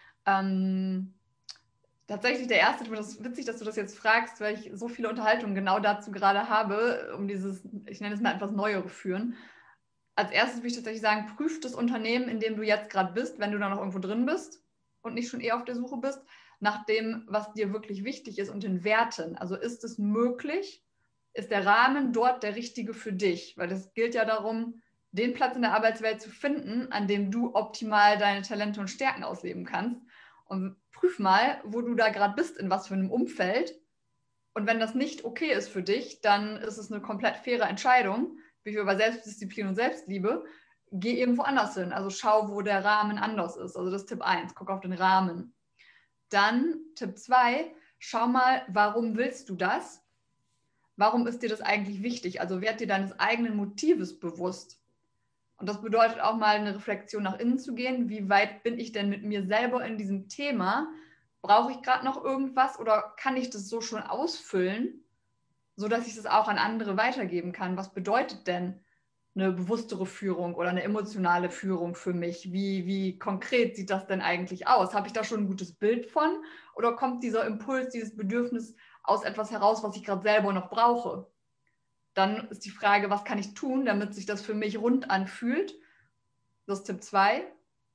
Ähm... Tatsächlich der erste, das ist witzig, dass du das jetzt fragst, weil ich so viele Unterhaltungen genau dazu gerade habe, um dieses, ich nenne es mal etwas Neuere führen. Als erstes würde ich tatsächlich sagen, prüf das Unternehmen, in dem du jetzt gerade bist, wenn du da noch irgendwo drin bist und nicht schon eher auf der Suche bist, nach dem, was dir wirklich wichtig ist und den Werten. Also ist es möglich? Ist der Rahmen dort der richtige für dich? Weil es gilt ja darum, den Platz in der Arbeitswelt zu finden, an dem du optimal deine Talente und Stärken ausleben kannst. Und prüf mal, wo du da gerade bist, in was für einem Umfeld. Und wenn das nicht okay ist für dich, dann ist es eine komplett faire Entscheidung, wie wir bei Selbstdisziplin und Selbstliebe. Geh irgendwo anders hin. Also schau, wo der Rahmen anders ist. Also das ist Tipp eins, guck auf den Rahmen. Dann Tipp zwei, schau mal, warum willst du das? Warum ist dir das eigentlich wichtig? Also werd dir deines eigenen Motives bewusst. Und das bedeutet auch mal eine Reflexion nach innen zu gehen. Wie weit bin ich denn mit mir selber in diesem Thema? Brauche ich gerade noch irgendwas oder kann ich das so schon ausfüllen, sodass ich das auch an andere weitergeben kann? Was bedeutet denn eine bewusstere Führung oder eine emotionale Führung für mich? Wie, wie konkret sieht das denn eigentlich aus? Habe ich da schon ein gutes Bild von? Oder kommt dieser Impuls, dieses Bedürfnis aus etwas heraus, was ich gerade selber noch brauche? Dann ist die Frage, was kann ich tun, damit sich das für mich rund anfühlt? Das ist Tipp zwei.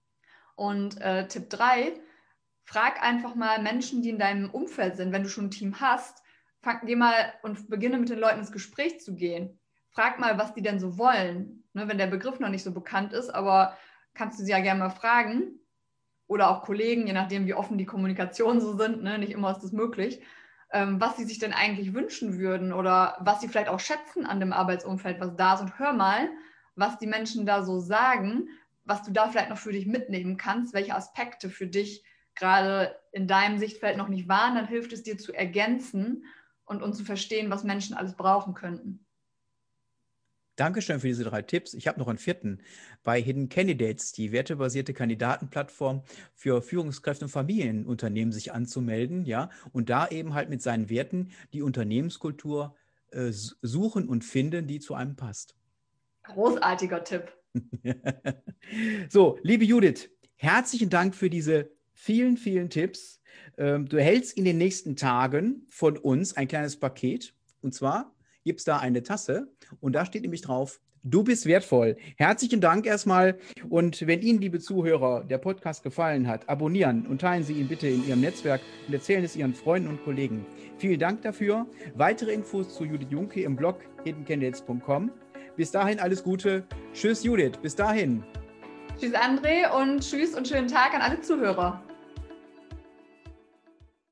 Und äh, Tipp drei, frag einfach mal Menschen, die in deinem Umfeld sind, wenn du schon ein Team hast, fang, geh mal und beginne mit den Leuten ins Gespräch zu gehen. Frag mal, was die denn so wollen. Ne, wenn der Begriff noch nicht so bekannt ist, aber kannst du sie ja gerne mal fragen. Oder auch Kollegen, je nachdem, wie offen die Kommunikation so sind, ne, nicht immer ist das möglich, ähm, was sie sich denn eigentlich wünschen würden oder was sie vielleicht auch schätzen an dem Arbeitsumfeld, was da ist. Und hör mal, was die Menschen da so sagen, was du da vielleicht noch für dich mitnehmen kannst, welche Aspekte für dich gerade in deinem Sichtfeld noch nicht waren, dann hilft es dir zu ergänzen und, und zu verstehen, was Menschen alles brauchen könnten. Dankeschön für diese drei Tipps. Ich habe noch einen vierten. Bei Hidden Candidates, die wertebasierte Kandidatenplattform für Führungskräfte und Familienunternehmen, sich anzumelden, ja, und da eben halt mit seinen Werten die Unternehmenskultur äh, suchen und finden, die zu einem passt. Großartiger Tipp. So, liebe Judith, herzlichen Dank für diese vielen, vielen Tipps. Ähm, du erhältst in den nächsten Tagen von uns ein kleines Paket. Und zwar gibt es da eine Tasse und da steht nämlich drauf, du bist wertvoll. Herzlichen Dank erstmal. Und wenn Ihnen, liebe Zuhörer, der Podcast gefallen hat, abonnieren und teilen Sie ihn bitte in Ihrem Netzwerk und erzählen es Ihren Freunden und Kollegen. Vielen Dank dafür. Weitere Infos zu Judith Junke im Blog hidden candidates punkt com. Bis dahin alles Gute. Tschüss Judith, bis dahin. Tschüss André und tschüss und schönen Tag an alle Zuhörer.